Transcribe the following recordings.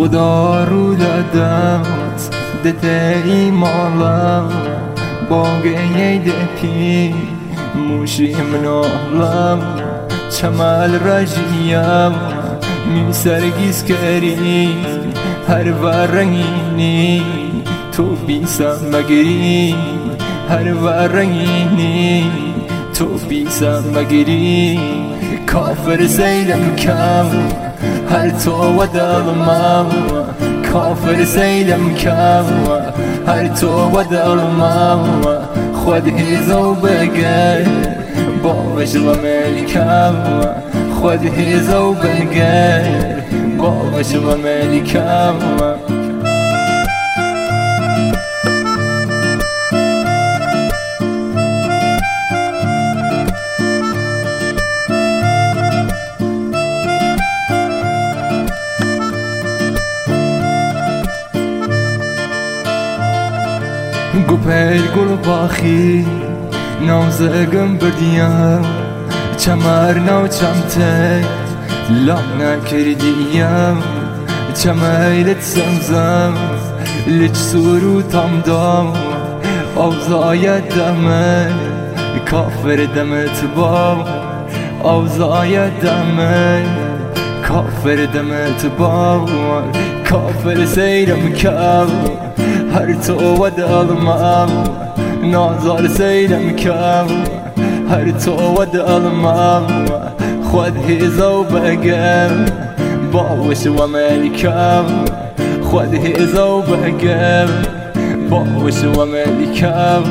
خدا رو دادت دتری مالا باقی دپی موشی منالم چمال رجیم می سرگیز کری هر ورنگینی تو بیسم مگری هر ورنگینی تو بیسم مگری کافر سیلم کم هر تو و دلمم کافر سیلم کم هر تو و دلمم خود هیزو بگر با وجل ملکم خود هیزو بگر با وجل ملکم گوپل گل باخی نازگم بردیم چمر نو چمته لام نکردیم چمیلت سمزم لچ سورو تام دام اوزای دمه کافر دمت بام اوزای دمه کافر دمت بام کافر سیرم کم هر تو و دلمم نازار سیلم کم هر تو و دلمم خود هیزو بگم باوش و ملکم خود هیزو بگم باوش و ملکم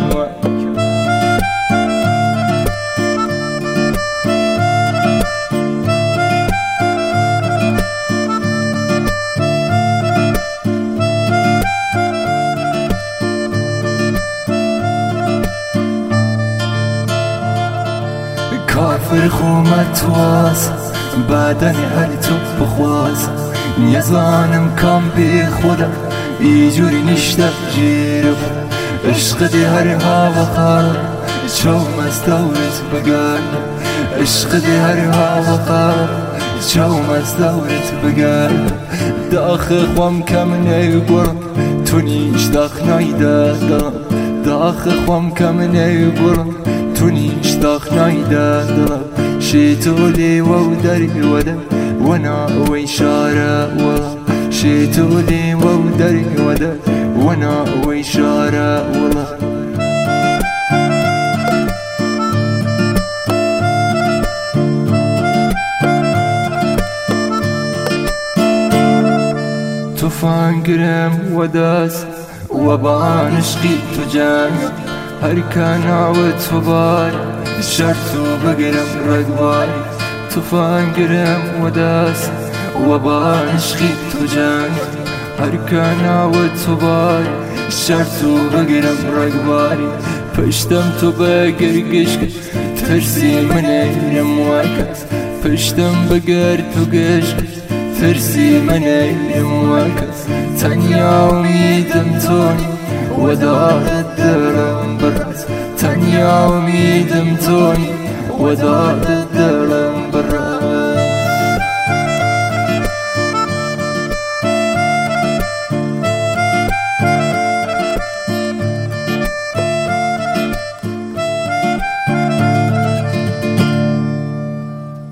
کافر خومت واس بدن هر تو بخواز نزانم کام بی خودم ایجوری نشته جیرم عشق دی هر هوا خار چوم از دورت بگرد عشق دی هر هوا خار چوم از دورت بگرد داخ خوام کم نیبرم تو نیش داخ نایده داخ خوام کم نیبرم تو نیش داخ نایده شیتولي ودري ودا وانا ويشارة والله شيتولي ودري ودا وانا ويشارة والله طوفان قرم وداس وبانشقي تجان هر كان عود فبار شرطو بقرم رقباري طوفان قرم وداس وبانشقي تجان هر كان عود فبار شرطو بقرم رقباري پشتم تو بقرقشك ترسي من ايرم واكت پشتم بقر تو قشك ترسي من ايرم واكت تنيا وميدم توني ودار الدرم برد تنيا وميدم توني ودار الدرم